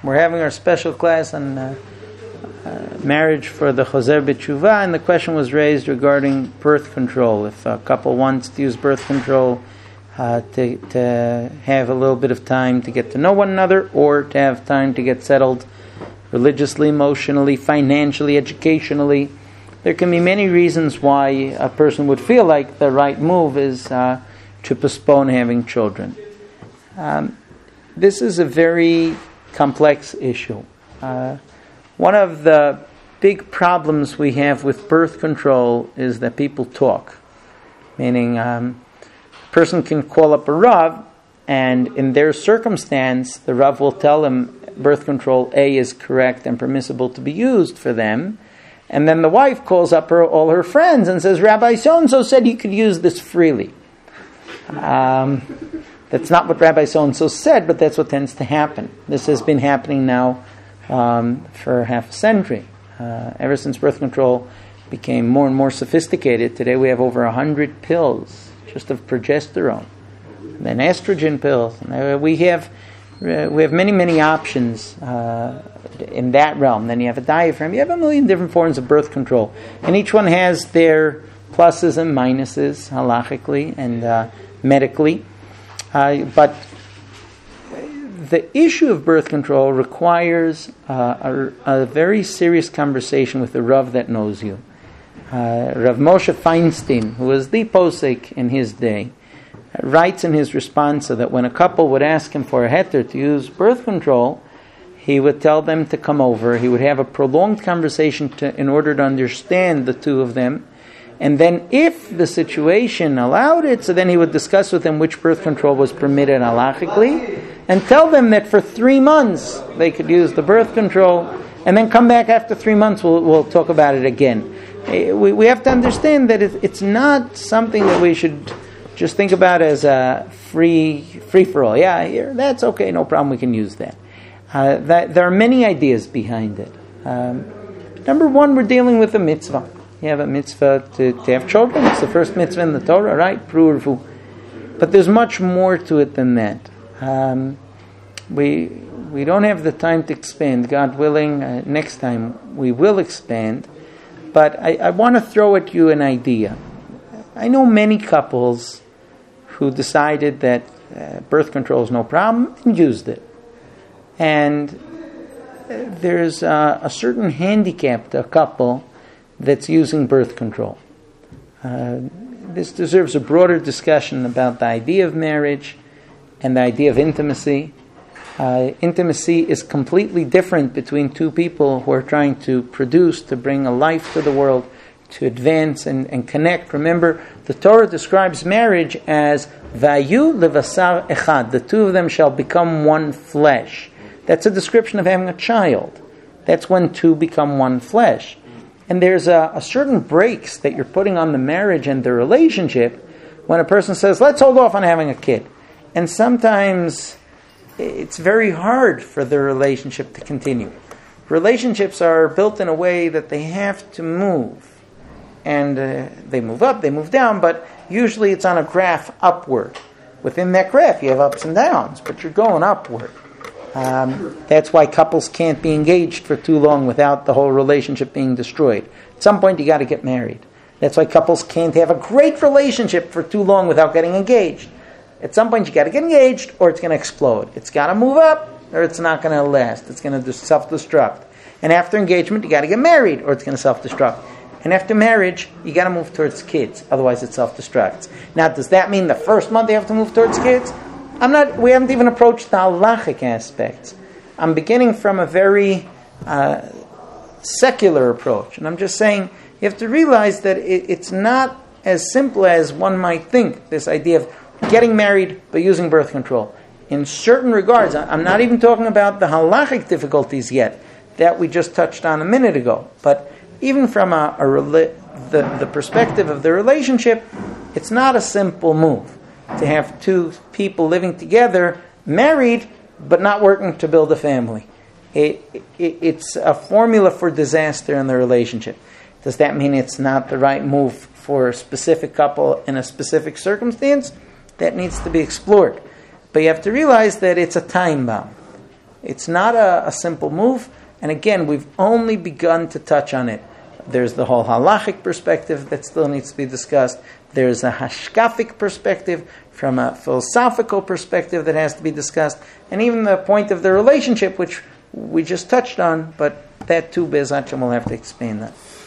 We're having our special class on marriage for the Choser B'Tshuva, and the question was raised regarding birth control. If a couple wants to use birth control to have a little bit of time to get to know one another, or to have time to get settled religiously, emotionally, financially, educationally. There can be many reasons why a person would feel like the right move is to postpone having children. This is a very complex issue. One of the big problems we have with birth control is that people talk. Meaning, a person can call up a Rav, and in their circumstance, the Rav will tell them birth control A is correct and permissible to be used for them. And then the wife calls up all her friends and says, Rabbi so-and-so said you could use this freely. That's not what Rabbi so-and-so said, but that's what tends to happen. This has been happening now for half a century. Ever since birth control became more and more sophisticated, today we have over 100 pills just of progesterone, and then estrogen pills. And we have many, many options in that realm. Then you have a diaphragm. You have a million different forms of birth control, and each one has their pluses and minuses halachically and medically. But the issue of birth control requires a very serious conversation with the Rav that knows you. Rav Moshe Feinstein, who was the posek in his day, writes in his response that when a couple would ask him for a heter to use birth control, he would tell them to come over. He would have a prolonged conversation in order to understand the two of them. And then if the situation allowed it, so then he would discuss with them which birth control was permitted halachically, and tell them that for 3 months they could use the birth control, and then come back after 3 months, we'll talk about it again. We have to understand that it's not something that we should just think about as a free-for-all. Yeah, here, that's okay, no problem, we can use that. There are many ideas behind it. Number one, we're dealing with a mitzvah. You have a mitzvah to have children. It's the first mitzvah in the Torah, right? Pru. But there's much more to it than that. We don't have the time to expand. God willing, next time we will expand. But I want to throw at you an idea. I know many couples who decided that birth control is no problem and used it. And there's a certain handicap to a couple that's using birth control. This deserves a broader discussion about the idea of marriage and the idea of intimacy. Intimacy is completely different between two people who are trying to produce, to bring a life to the world, to advance and connect. Remember, the Torah describes marriage as Vayu levasar echad. The two of them shall become one flesh. That's a description of having a child. That's when two become one flesh. And there's a certain brakes that you're putting on the marriage and the relationship when a person says, let's hold off on having a kid. And sometimes it's very hard for the relationship to continue. Relationships are built in a way that they have to move. And they move up, they move down, but usually it's on a graph upward. Within that graph you have ups and downs, but you're going upward. That's why couples can't be engaged for too long without the whole relationship being destroyed. At some point you got to get married. That's why couples can't have a great relationship for too long without getting engaged. At some point you got to get engaged or it's going to explode. It's got to move up or it's not going to last. It's going to self-destruct. And after engagement you got to get married or it's going to self-destruct. And after marriage you got to move towards kids. Otherwise it self-destructs. Now does that mean the first month you have to move towards kids? We haven't even approached the halachic aspects. I'm beginning from a very secular approach. And I'm just saying, you have to realize that it's not as simple as one might think, this idea of getting married but using birth control. In certain regards, I'm not even talking about the halachic difficulties yet, that we just touched on a minute ago. But even from the perspective of the relationship, it's not a simple move to have two people living together, married, but not working to build a family. It's a formula for disaster in the relationship. Does that mean it's not the right move for a specific couple in a specific circumstance? That needs to be explored. But you have to realize that it's a time bomb. It's not a simple move. And again, we've only begun to touch on it. There's the whole halachic perspective that still needs to be discussed. There's a hashkafic perspective from a philosophical perspective that has to be discussed. And even the point of the relationship, which we just touched on, but that too, Be'ez Hashem, will have to explain that.